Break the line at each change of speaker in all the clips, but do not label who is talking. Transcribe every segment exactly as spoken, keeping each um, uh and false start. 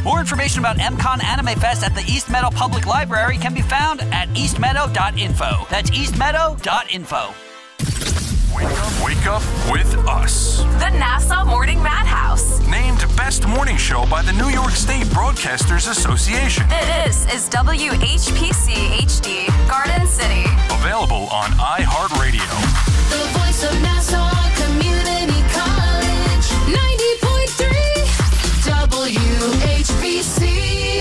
More information about MCon Anime Fest at the East Meadow Public Library can be found at east meadow dot info. That's east meadow dot info.
Wake up, wake up with us.
The Nassau Morning Madhouse.
Named Best Morning Show by the New York State Broadcasters Association.
This is W H P C H D, Garden City.
Available on iHeartRadio.
The voice of Nassau Community College. ninety point three W H P C.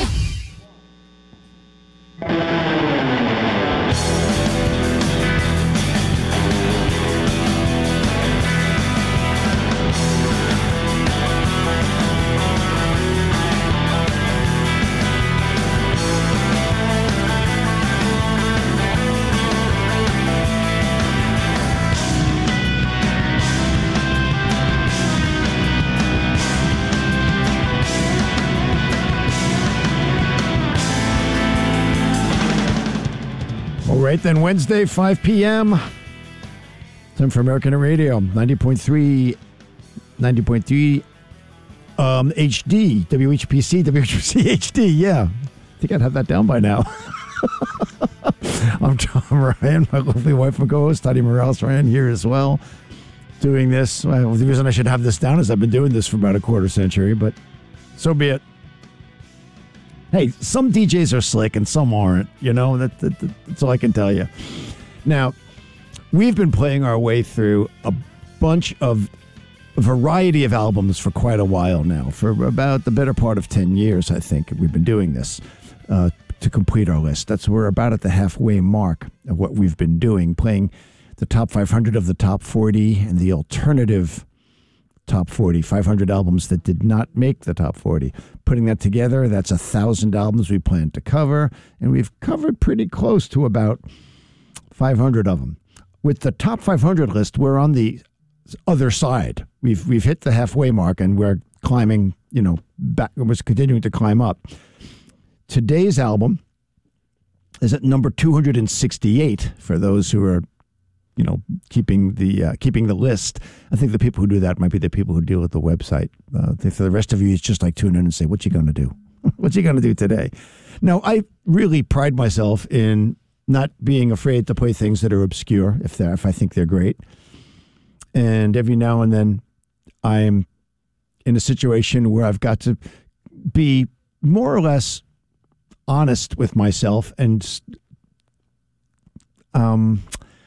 All right, then Wednesday, five p.m. Time for American Radio, ninety point three, ninety point three um, H D, W H P C, W H P C H D, yeah. I think I'd have that down by now. I'm Tom Ryan, my lovely wife and co-host, Toddy Morales Ryan, here as well, doing this. Well, the reason I should have this down is I've been doing this for about a quarter century, but so be it. Hey, some D Js are slick and some aren't, you know, that, that, that's all I can tell you. Now, we've been playing our way through a bunch of a variety of albums for quite a while now, for about the better part of ten years, I think. We've been doing this uh, to complete our list. That's we're about at the halfway mark of what we've been doing, playing the top five hundred of the top forty and the alternative top forty, five hundred albums that did not make the top forty. Putting that together, that's a thousand albums we plan to cover, and we've covered pretty close to about five hundred of them. With the top five hundred list, we're on the other side. We've we've hit the halfway mark, and we're climbing, you know, back. We're continuing to climb up. Today's album is at number two hundred sixty-eight for those who are, you know, keeping the uh, keeping the list. I think the people who do that might be the people who deal with the website. Uh, for the rest of you, it's just like tune in and say, "What you going to do? What you going to do today?" Now, I really pride myself in not being afraid to play things that are obscure if they if I think they're great. And every now and then, I'm in a situation where I've got to be more or less honest with myself and um.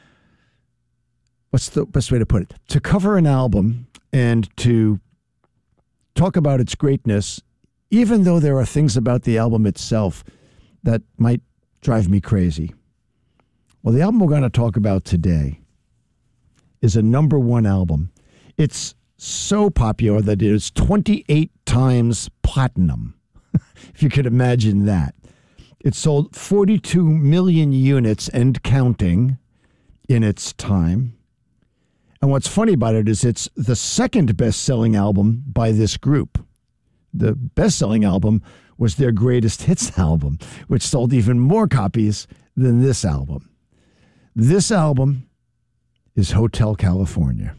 What's the best way to put it? To cover an album and to talk about its greatness, even though there are things about the album itself that might drive me crazy. Well, the album we're going to talk about today is a number one album. It's so popular that it is twenty-eight times platinum, if you could imagine that. It sold forty-two million units and counting in its time. And what's funny about it is it's the second best-selling album by this group. The best-selling album was their greatest hits album, which sold even more copies than this album. This album is Hotel California.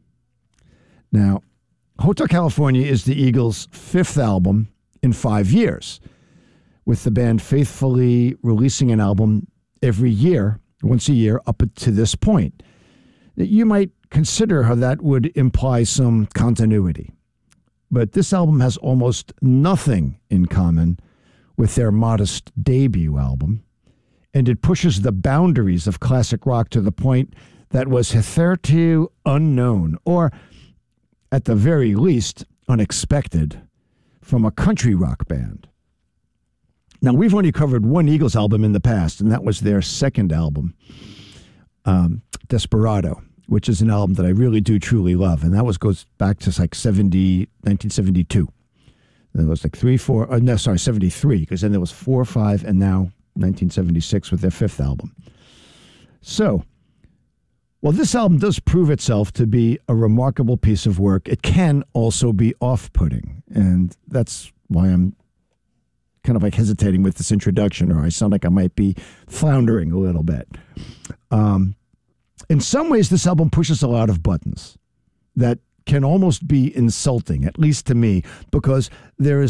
Now, Hotel California is the Eagles' fifth album in five years, with the band faithfully releasing an album every year, once a year, up to this point. You might consider how that would imply some continuity. But this album has almost nothing in common with their modest debut album, and it pushes the boundaries of classic rock to the point that was hitherto unknown, or at the very least, unexpected, from a country rock band. Now, we've only covered one Eagles album in the past, and that was their second album, um, Desperado, which is an album that I really do truly love. And that was goes back to like seventy, nineteen seventy-two. There was like three, four, uh, no, sorry, seventy-three, because then there was four, five, and now nineteen seventy-six with their fifth album. So, while this album does prove itself to be a remarkable piece of work, it can also be off-putting. And that's why I'm kind of like hesitating with this introduction, or I sound like I might be floundering a little bit. Um, In some ways, this album pushes a lot of buttons that can almost be insulting, at least to me, because there is a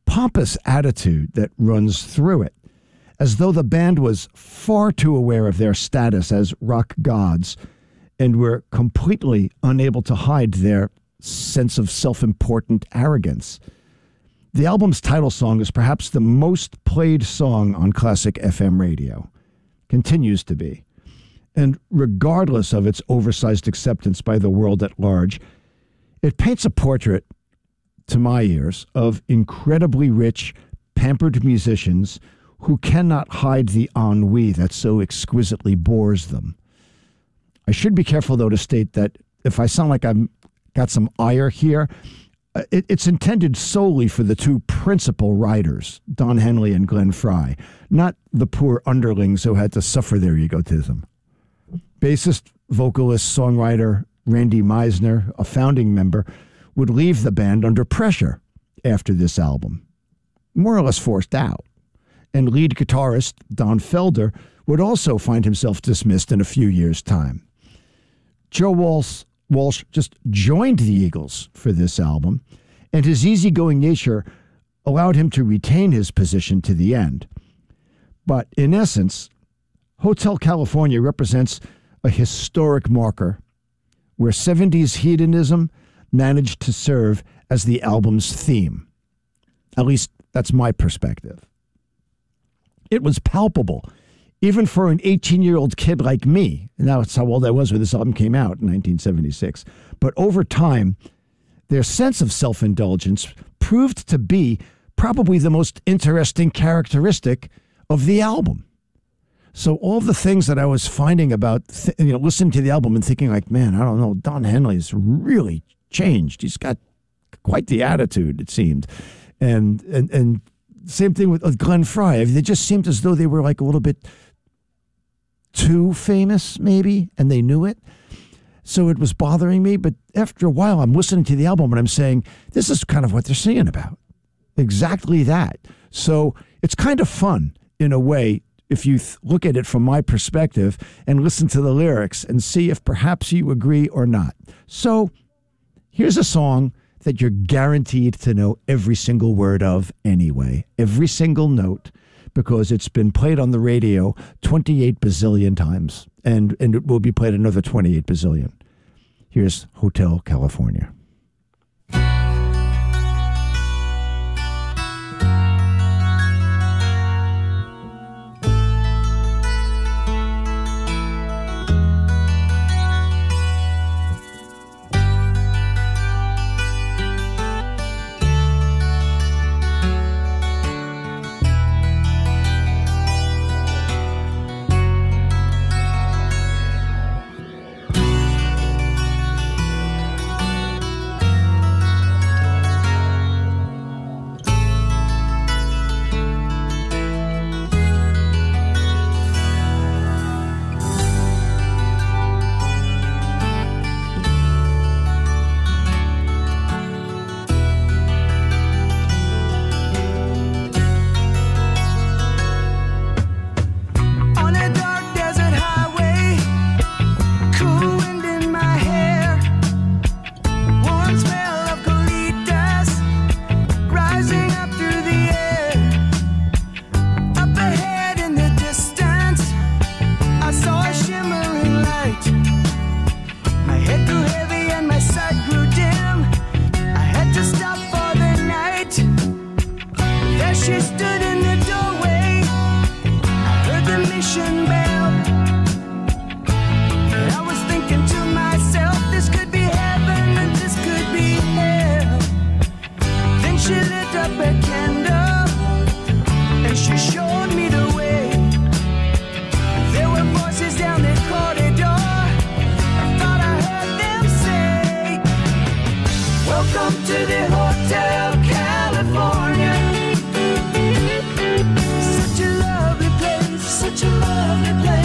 pompous attitude that runs through it, as though the band was far too aware of their status as rock gods and were completely unable to hide their sense of self-important arrogance. The album's title song is perhaps the most played song on classic F M radio. Continues to be. And regardless of its oversized acceptance by the world at large, it paints a portrait, to my ears, of incredibly rich, pampered musicians who cannot hide the ennui that so exquisitely bores them. I should be careful, though, to state that if I sound like I've got some ire here, it, it's intended solely for the two principal writers, Don Henley and Glenn Frey, not the poor underlings who had to suffer their egotism. Bassist, vocalist, songwriter Randy Meisner, a founding member, would leave the band under pressure after this album, more or less forced out. And lead guitarist Don Felder would also find himself dismissed in a few years' time. Joe Walsh, Walsh just joined the Eagles for this album, and his easygoing nature allowed him to retain his position to the end. But in essence, Hotel California represents a historic marker where seventies hedonism managed to serve as the album's theme. At least that's my perspective. It was palpable, even for an eighteen-year-old kid like me. And that's how old I was when this album came out in nineteen seventy-six. But over time, their sense of self-indulgence proved to be probably the most interesting characteristic of the album. So all the things that I was finding about, th- you know, listening to the album and thinking like, man, I don't know, Don Henley's really changed. He's got quite the attitude, it seemed. And and and same thing with, with Glenn Frey. I mean, they just seemed as though they were like a little bit too famous, maybe, and they knew it. So it was bothering me. But after a while, I'm listening to the album and I'm saying, this is kind of what they're singing about. Exactly that. So it's kind of fun in a way if you th- look at it from my perspective and listen to the lyrics and see if perhaps you agree or not. So here's a song that you're guaranteed to know every single word of anyway, every single note, because it's been played on the radio twenty-eight bazillion times, and, and it will be played another twenty-eight bazillion. Here's Hotel California.
Such a lovely place, such a lovely place.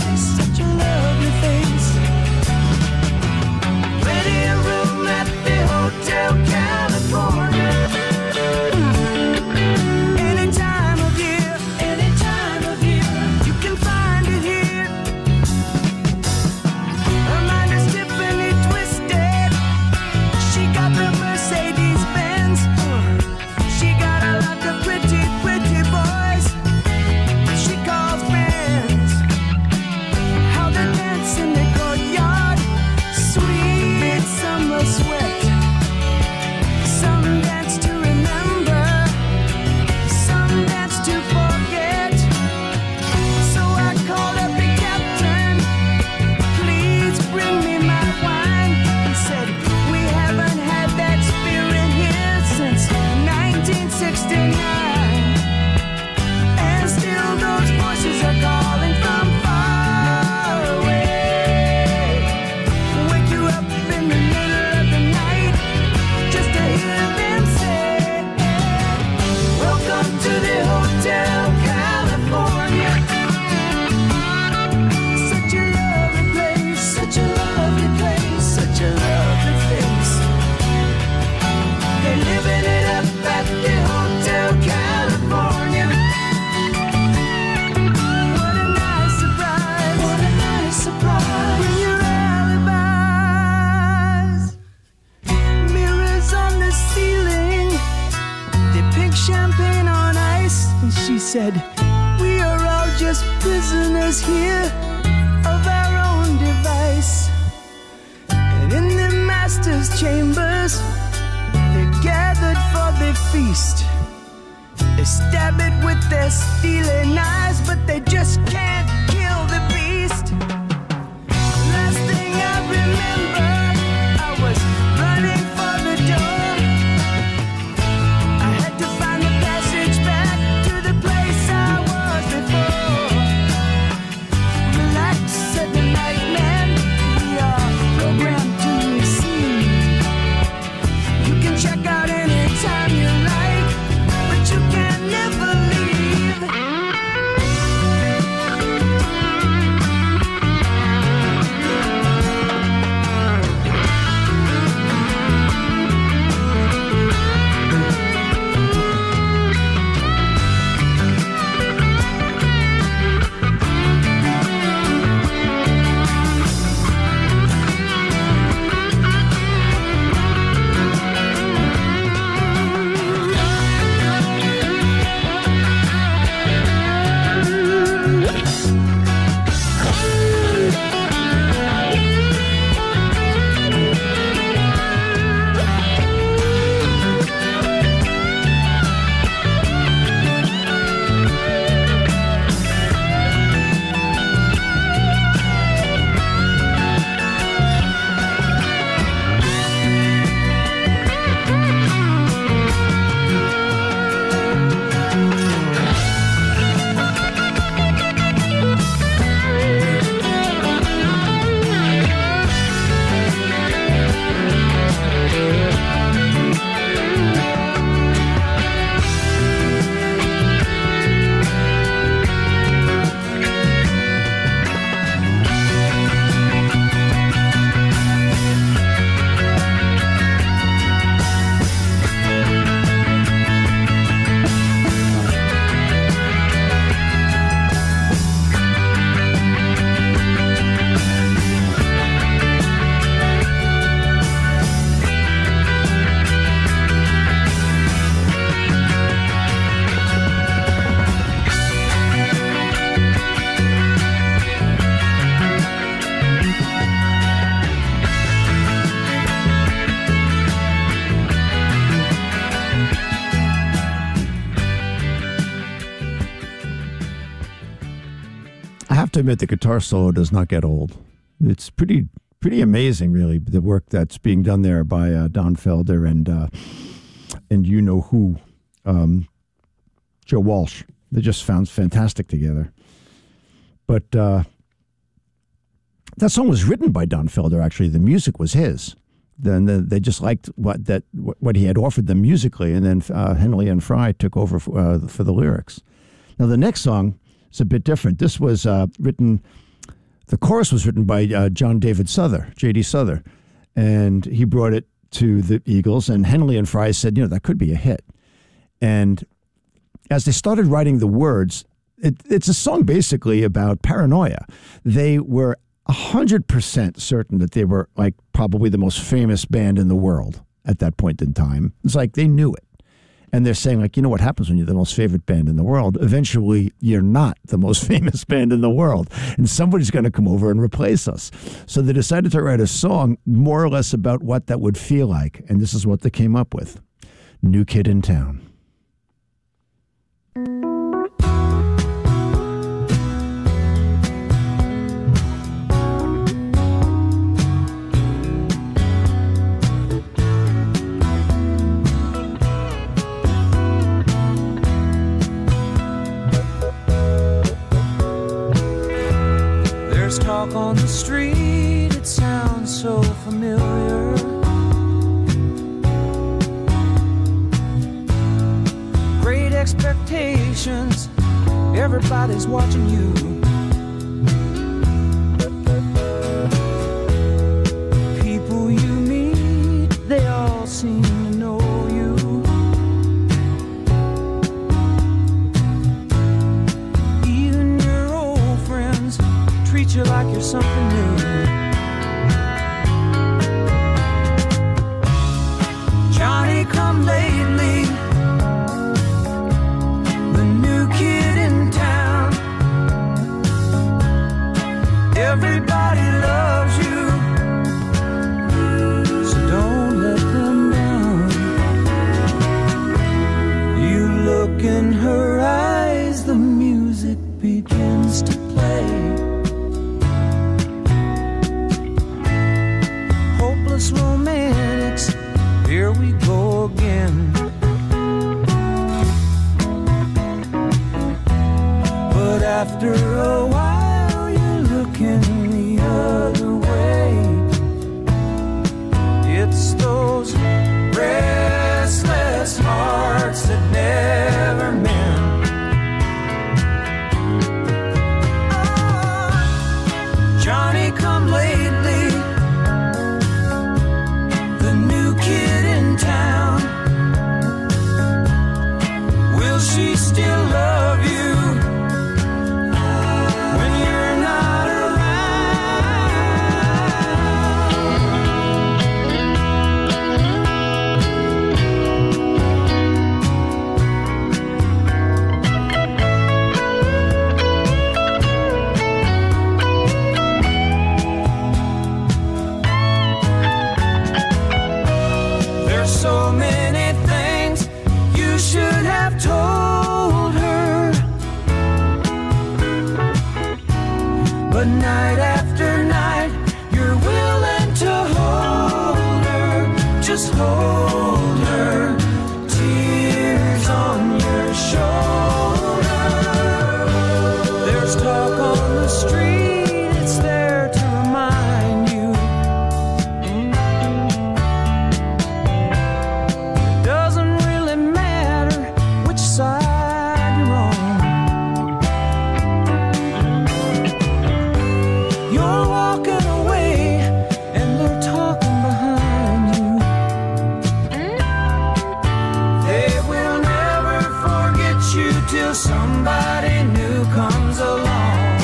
And she said, we are all just prisoners here of our own device. And in the master's chambers, they're gathered for the feast. They stab it with their steely knives, but they just can't kill the beast. Last thing I remember, I was running for the door. I had to find the passage back to the place I was before. Relax, said the night man, we are programmed to receive. You can check out anytime you like, but you can never leave.
I have to admit, the guitar solo does not get old. It's pretty pretty amazing, really, the work that's being done there by uh, Don Felder and uh, and you know who, um, Joe Walsh. They just sound fantastic together. But uh, that song was written by Don Felder. Actually, the music was his. Then the, they just liked what that what he had offered them musically, and then uh, Henley and Fry took over for, uh, for the lyrics. Now the next song is a bit different. This was uh, written. The chorus was written by uh, John David Souther, J D Souther, and he brought it to the Eagles. And Henley and Fry said, you know, that could be a hit. And as they started writing the words, it, it's a song basically about paranoia. They were one hundred percent certain that they were like probably the most famous band in the world at that point in time. It's like they knew it. And they're saying, like, you know what happens when you're the most favorite band in the world? Eventually, you're not the most famous band in the world. And somebody's going to come over and replace us. So they decided to write a song more or less about what that would feel like. And this is what they came up with. New Kid in Town.
Talk on the street, it sounds so familiar. Great expectations, everybody's watching you. People you meet, they all seem to know you. Even your old friends treat you like you're something new. Johnny come lately, the new after a while you're looking the other way. It's those restless hearts that never mend. Oh, Johnny come lately, the new kid in town. Will she still love you when you're not There's so many things you should have told her, but night after night you're willing to hold her, just hold her, tears on your shoulder. There's talk on the street, it's there to remind you. Doesn't really matter which side you're on. You're walking away and they're talking behind you. They will never forget you till somebody new comes along.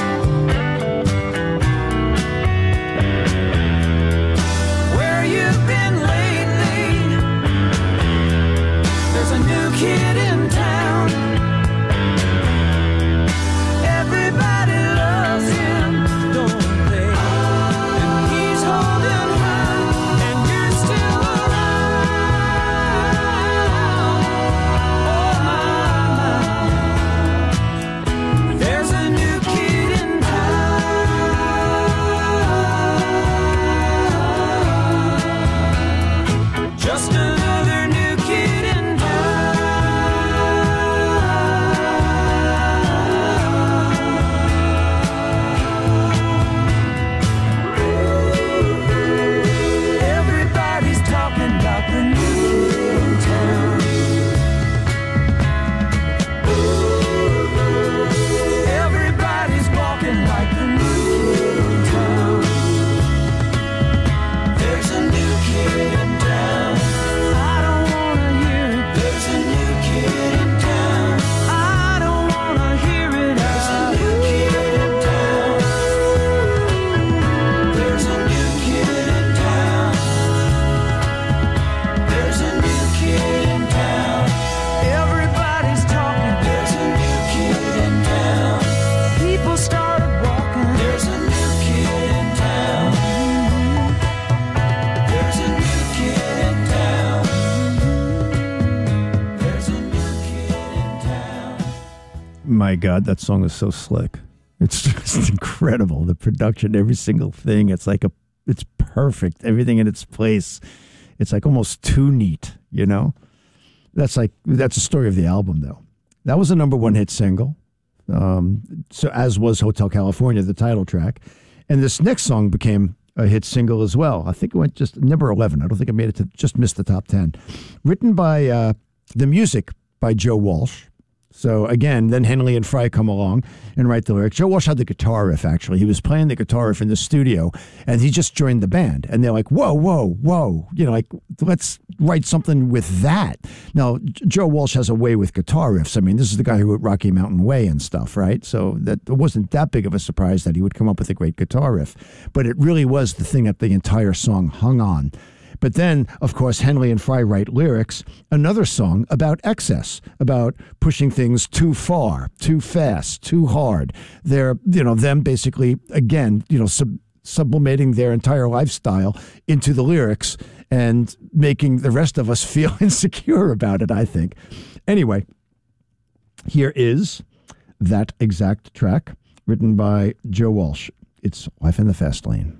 Where you've been lately, there's a new kid in town. Everybody loves him, don't they? And he's holding her, and you're still around. Oh my, my. There's a new kid in town. Just another new kid in Everybody's talking about the new kid in town. Everybody's walking like the new kid in town. There's a new kid in town. I don't wanna hear it. There's a new kid in town. I don't wanna hear it. There's a new kid in town. There's a new kid in town. There's a new kid in town. Everybody's talking. There's a new kid in town. People started walking. There's a new kid in town. There's a new kid in town. There's a new kid in town.
My God, that song is so slick. It's just incredible. The production, every single thing. It's like a, it's perfect. Everything in its place. It's like almost too neat, you know? That's like, that's the story of the album, though. That was a number one hit single. Um, so as was Hotel California, the title track. And this next song became a hit single as well. I think it went just number eleven. I don't think it made it to, just missed the top ten. Written by, uh, the music by Joe Walsh. So again, then Henley and Fry come along and write the lyrics. Joe Walsh had the guitar riff, actually. He was playing the guitar riff in the studio, and he just joined the band. And they're like, whoa, whoa, whoa. You know, like, let's write something with that. Now, J- Joe Walsh has a way with guitar riffs. I mean, this is the guy who wrote Rocky Mountain Way and stuff, right? So that it wasn't that big of a surprise that he would come up with a great guitar riff. But it really was the thing that the entire song hung on. But then, of course, Henley and Fry write lyrics, another song about excess, about pushing things too far, too fast, too hard. They're, you know, them basically, again, you know, sub- sublimating their entire lifestyle into the lyrics and making the rest of us feel insecure about it, I think. Anyway, here is that exact track written by Joe Walsh. It's Life in the Fast Lane.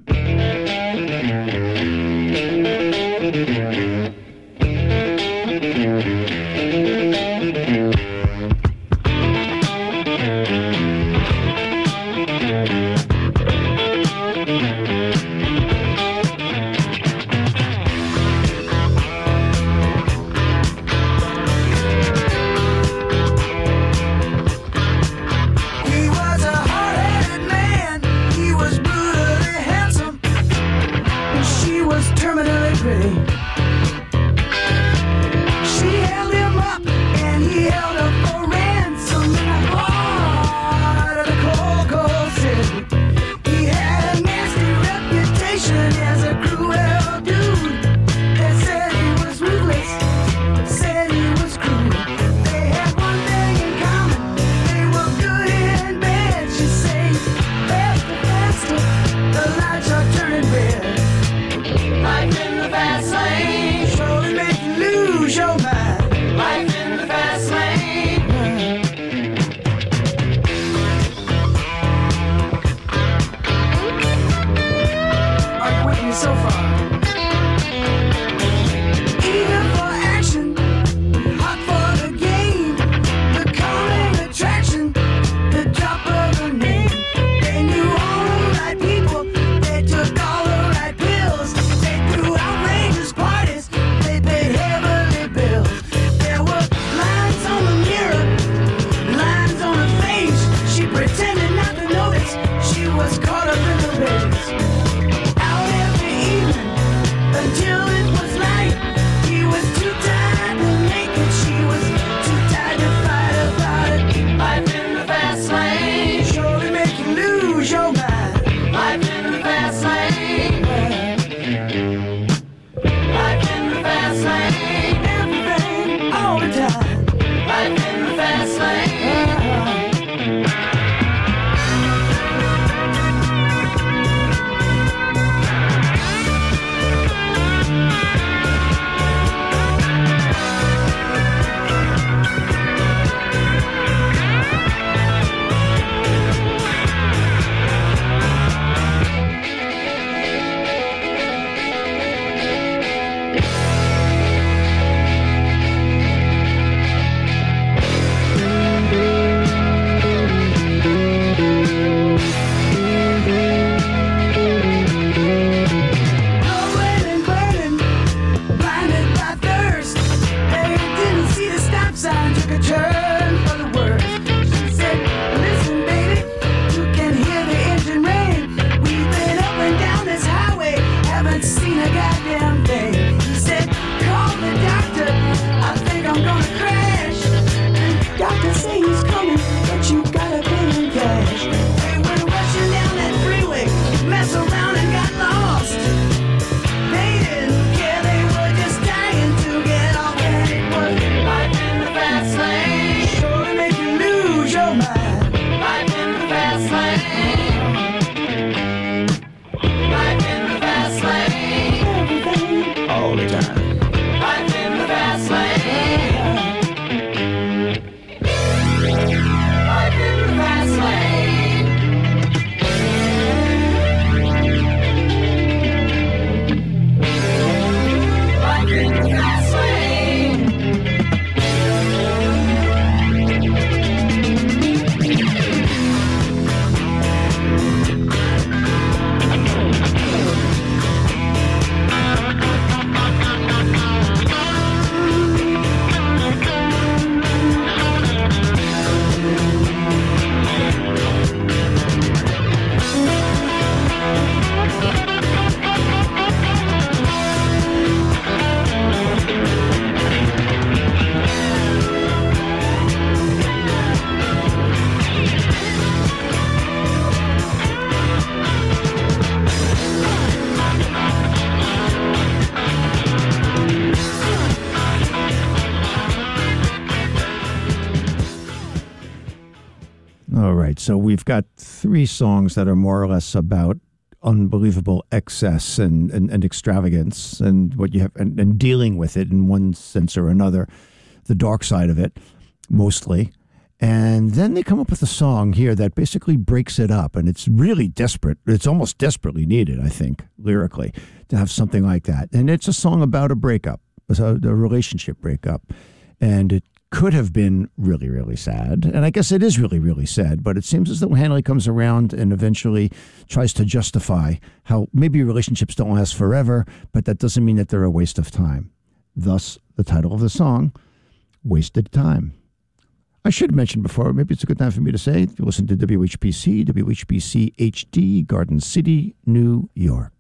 All right, so we've got three songs that are more or less about unbelievable excess and, and, and extravagance and what you have and, and dealing with it in one sense or another, the dark side of it, mostly. And then they come up with a song here that basically breaks it up, and it's really desperate. It's almost desperately needed, I think, lyrically, to have something like that. And it's a song about a breakup, a, a relationship breakup. And it could have been really, really sad. And I guess it is really, really sad. But it seems as though Hanley comes around and eventually tries to justify how maybe relationships don't last forever, but that doesn't mean that they're a waste of time. Thus, the title of the song, Wasted Time. I should mention before, maybe it's a good time for me to say, if you listen to W H P C, W H P C H D, Garden City, New York.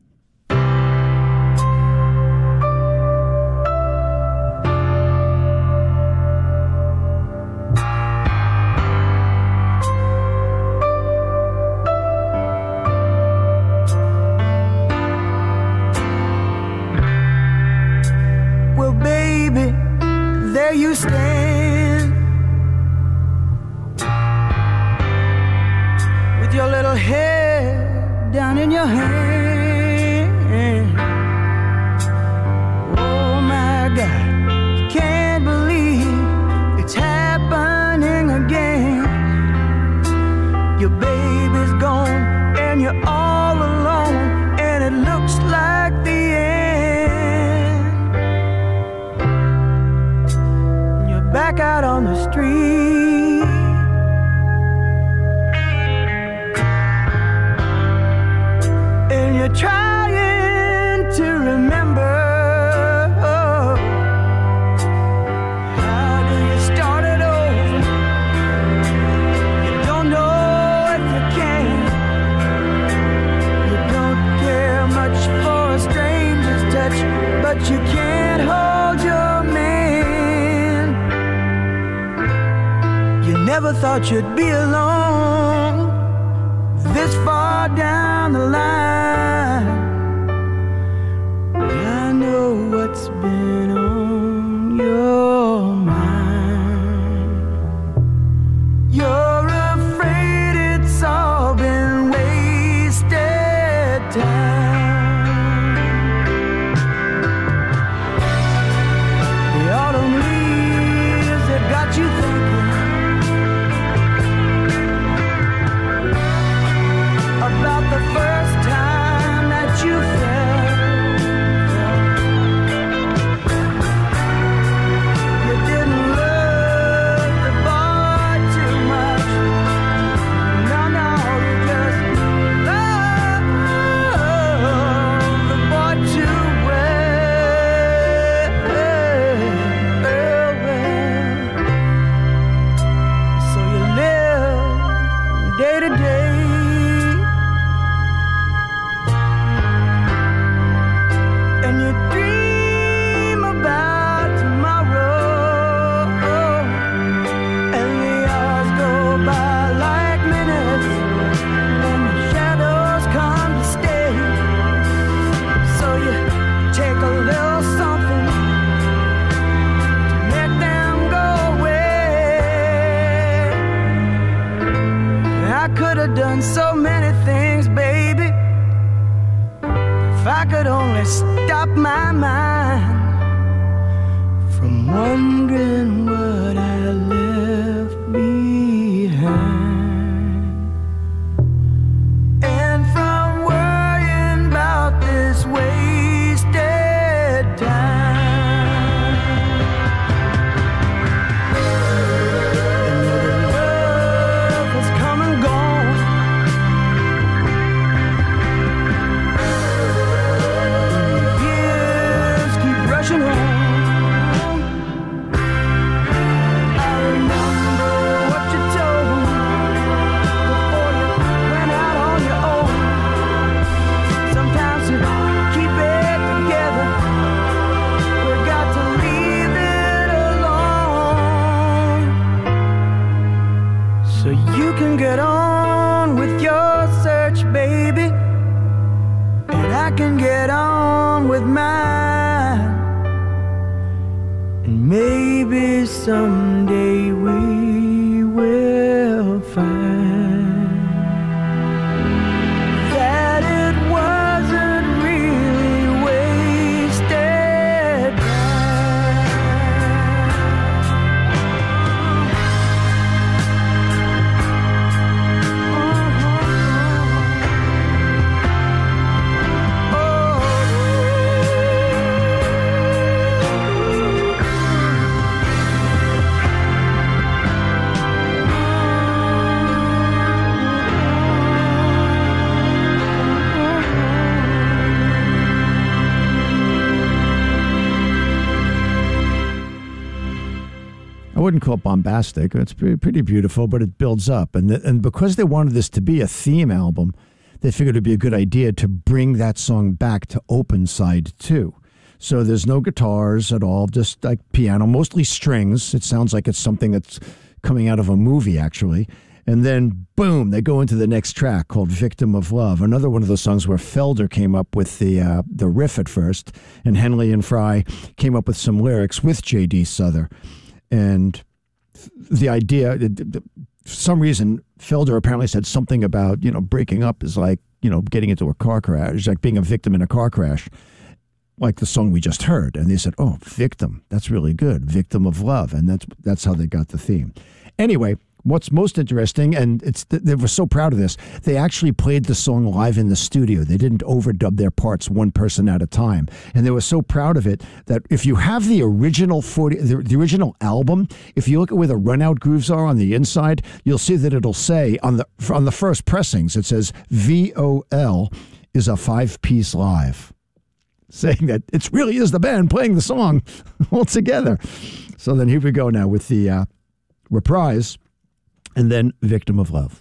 Well, baby, there you stand. Your little head down in your hand. Oh my God, can't believe it's happening again. Your baby's gone and you're all alone, and it looks like the end. You're back out on the street. You're trying to remember. How do you start it over? You don't know if you can. You don't care much for a stranger's touch, but you can't hold your man. You never thought you'd be alone this far down the line. I know what's been on your mind. You're afraid it's all been wasted time. The autumn leaves that got you thinking about the first time that you felt. You didn't love the boy too much. No, no, you just love the boy too well. So you live day to day. Done so many things, baby. If I could only stop my mind from wondering what I left behind, and from worrying about this wasted time. Love has come and gone. Get on with your search, baby, and I can get on with mine. And maybe someday we will find
wouldn't call it bombastic. It's pretty, pretty beautiful, but it builds up. And, the, and because they wanted this to be a theme album, they figured it'd be a good idea to bring that song back to open side two. So there's no guitars at all, just like piano, mostly strings. It sounds like it's something that's coming out of a movie, actually. And then, boom, they go into the next track called Victim of Love, another one of those songs where Felder came up with the uh, the riff at first, and Henley and Fry came up with some lyrics with J D. Souther. And the idea, for some reason, Felder apparently said something about, you know, breaking up is like, you know, getting into a car crash, like being a victim in a car crash, like the song we just heard. And they said, oh, Victim, that's really good, Victim of Love. And that's that's how they got the theme. Anyway, what's most interesting, and it's they were so proud of this, they actually played the song live in the studio. They didn't overdub their parts one person at a time. And they were so proud of it that if you have the original forty, the, the original album, if you look at where the run-out grooves are on the inside, you'll see that it'll say on the on the first pressings, it says V O L is a five-piece live, saying that it really is the band playing the song all together. So then here we go now with the uh, reprise. And then Victim of Love.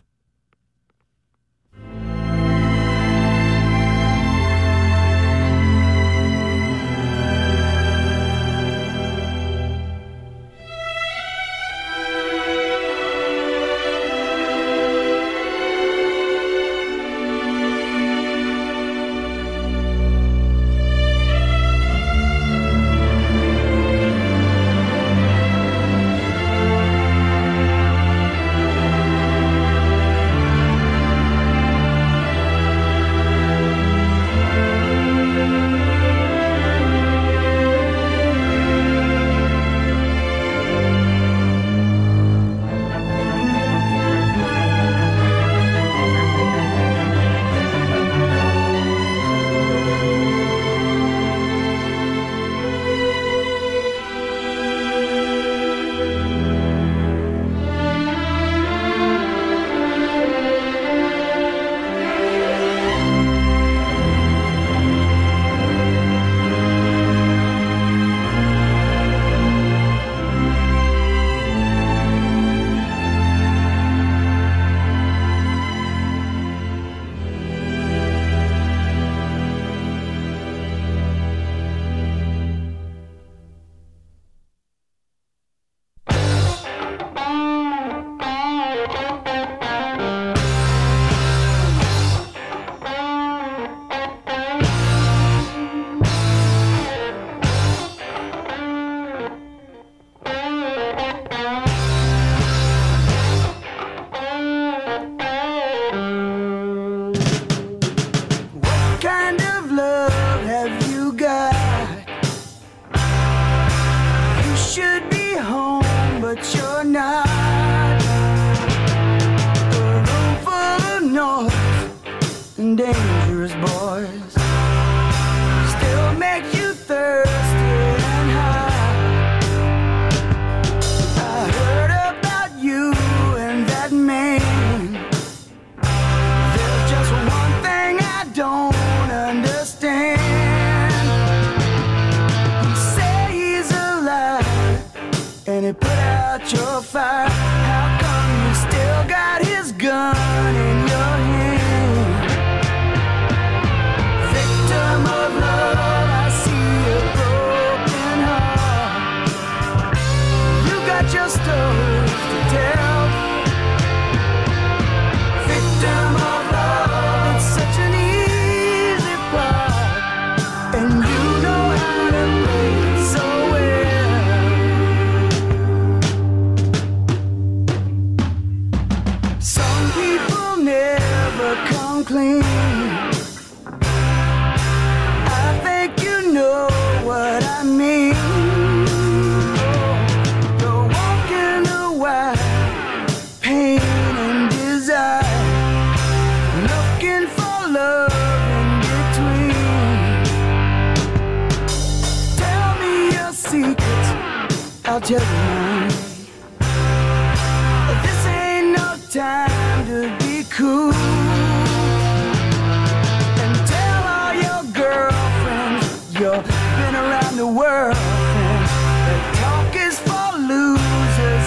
I'll tell you mine. This ain't no time to be cool. And tell all your girlfriends you've been around the world, and that talk is for losers.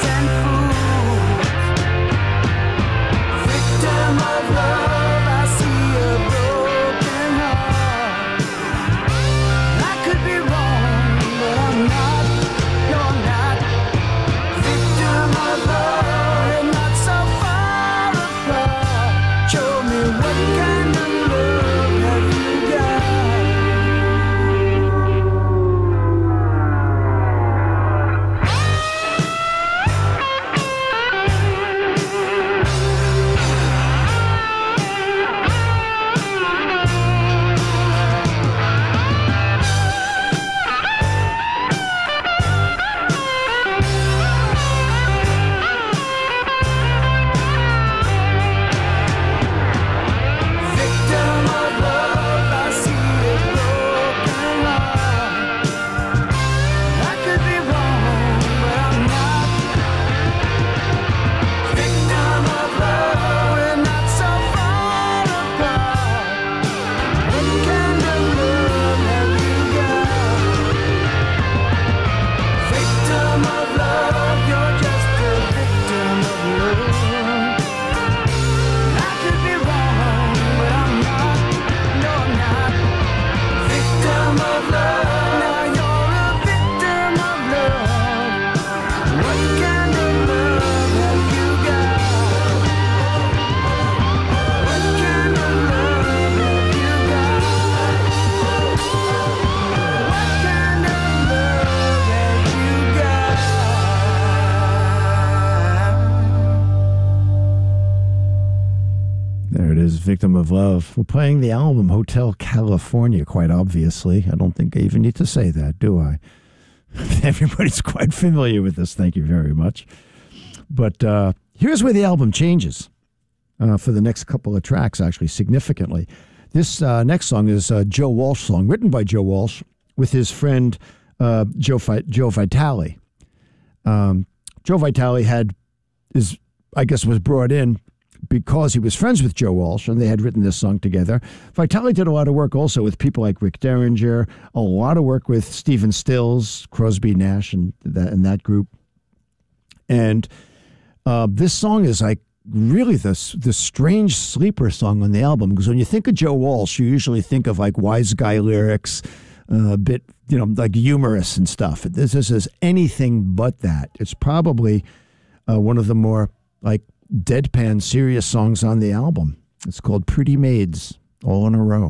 Victim of Love. We're playing the album Hotel California, quite obviously. I don't think I even need to say that, do I? Everybody's quite familiar with this. Thank you very much. But uh, here's where the album changes uh, for the next couple of tracks, actually, significantly. This uh, next song is a Joe Walsh song, written by Joe Walsh with his friend uh, Joe, Fi- Joe Vitale. Um, Joe Vitale had, is, I guess, was brought in because he was friends with Joe Walsh, and they had written this song together. Vitale did a lot of work also with people like Rick Derringer, a lot of work with Stephen Stills, Crosby, Nash, and that, and that group. And uh, this song is like really the, the strange sleeper song on the album, because when you think of Joe Walsh, you usually think of like wise guy lyrics, uh, a bit, you know, like humorous and stuff. This, this is anything but that. It's probably uh, one of the more like deadpan serious songs on the album. It's called Pretty Maids, all in a row.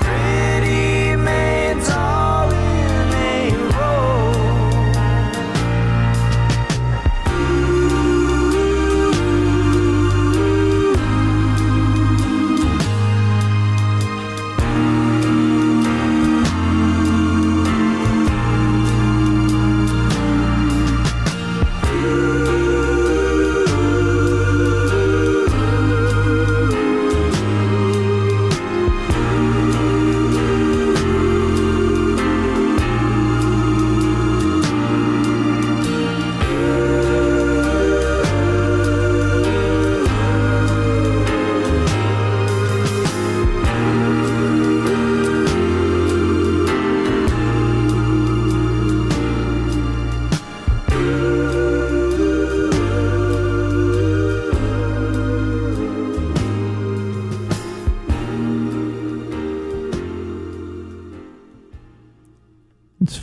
Pretty maids all in a row.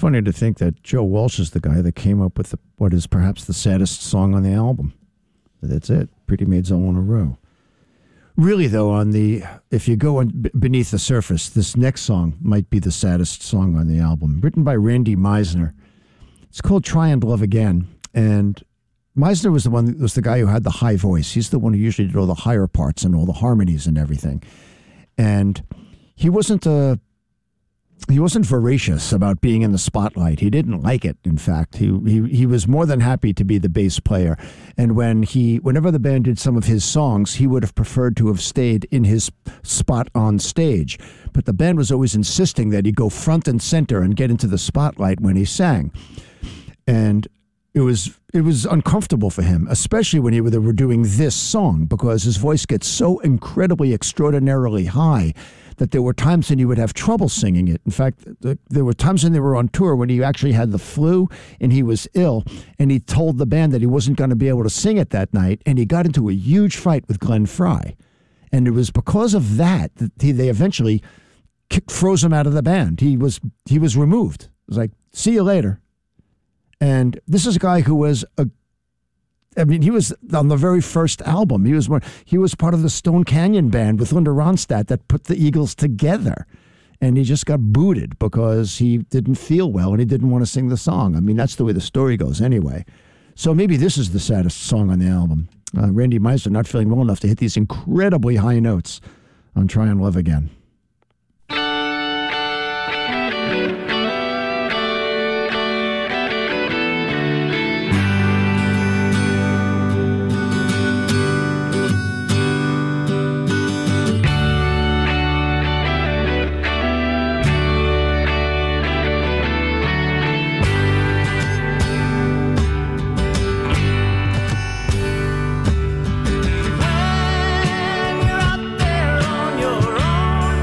funny to think that Joe Walsh is the guy that came up with the, what is perhaps the saddest song on the album. That's it. Pretty Maids All in a Row. Really, though, on the if you go on b- beneath the surface, this next song might be the saddest song on the album. Written by Randy Meisner. It's called Try and Love Again. And Meisner was the one was the guy who had the high voice. He's the one who usually did all the higher parts and all the harmonies and everything. And he wasn't a he wasn't voracious about being in the spotlight. He didn't like it. In fact, he he he was more than happy to be the bass player. And when he whenever the band did some of his songs, he would have preferred to have stayed in his spot on stage. But the band was always insisting that he go front and center and get into the spotlight when he sang. And it was it was uncomfortable for him, especially when he, they were doing this song, because his voice gets so incredibly, extraordinarily high that there were times when he would have trouble singing it. In fact, the, there were times when they were on tour when he actually had the flu and he was ill, and he told the band that he wasn't going to be able to sing it that night, and he got into a huge fight with Glenn Frey. And it was because of that that he, they eventually kicked, froze him out of the band. He was he was removed. It was like, see you later. And this is a guy who was a, I mean, he was on the very first album. He was one, he was part of the Stone Canyon band with Linda Ronstadt that put the Eagles together. And he just got booted because he didn't feel well and he didn't want to sing the song. I mean, that's the way the story goes anyway. So maybe this is the saddest song on the album. Uh, Randy Meisner not feeling well enough to hit these incredibly high notes on Try and Love Again.
When you're out there on your own,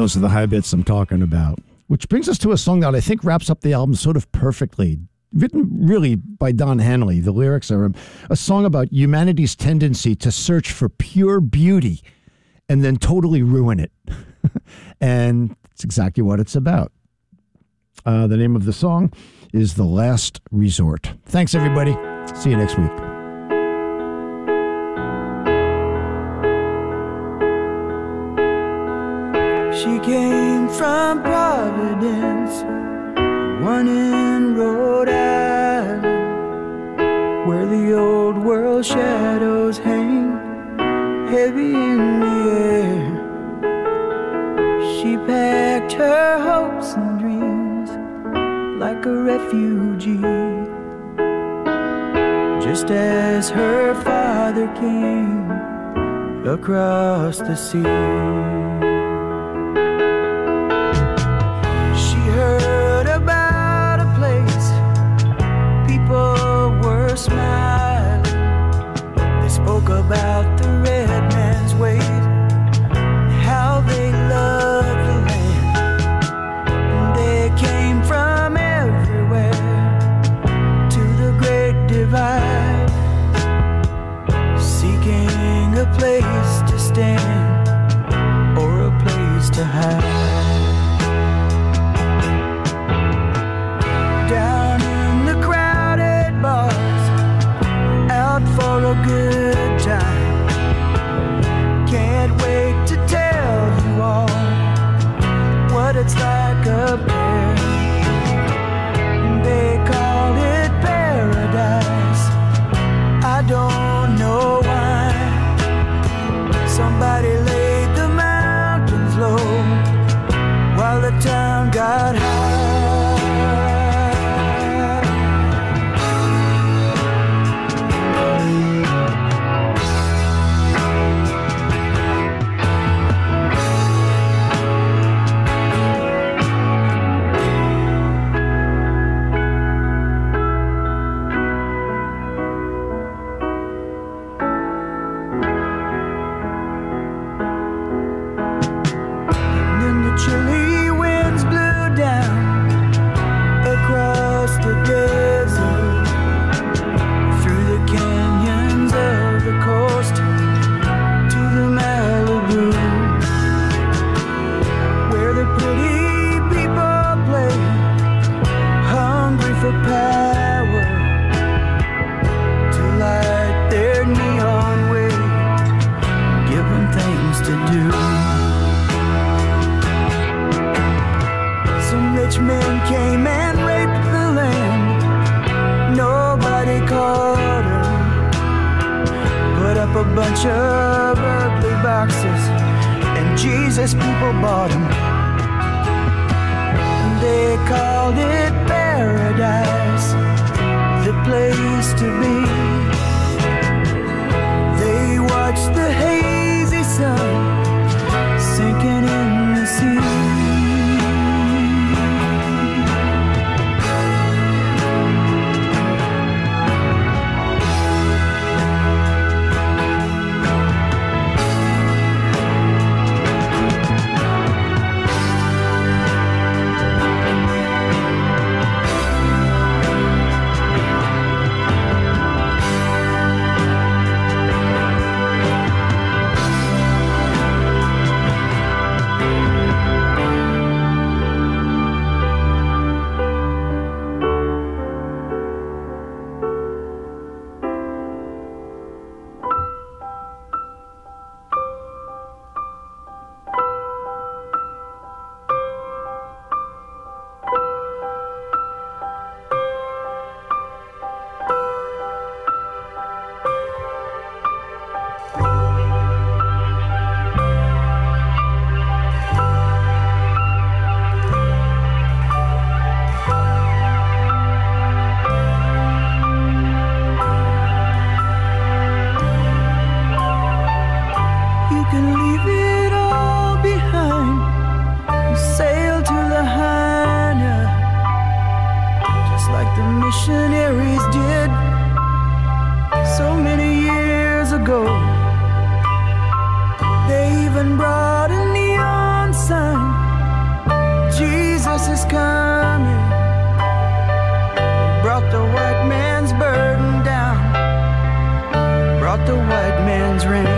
those are the high bits I'm talking about. Which brings us to a song that I think wraps up the album sort of perfectly. Written really by Don Henley. The lyrics are a, a song about humanity's tendency to search for pure beauty and then totally ruin it. And it's exactly what it's about. Uh, the name of the song is The Last Resort. Thanks, everybody. See you next week.
She came from Providence, one in Rhode Island, where the old world shadows hang heavy in the air. She packed her hopes and dreams like a refugee, just as her father came across the sea. Smiling, they spoke about the red man's ways, how they loved the land, and they came from everywhere to the great divide, seeking a place to stand or a place to hide. For a good time, can't wait to tell you all what it's like up there. They call it paradise, I don't know why. Somebody laid the mountains low while the town got high. A bunch of ugly boxes, and Jesus people bought them. They called it paradise, the place to be. They watched the hazy sun sinking in the sea. They even brought a neon sign the white man's ranch.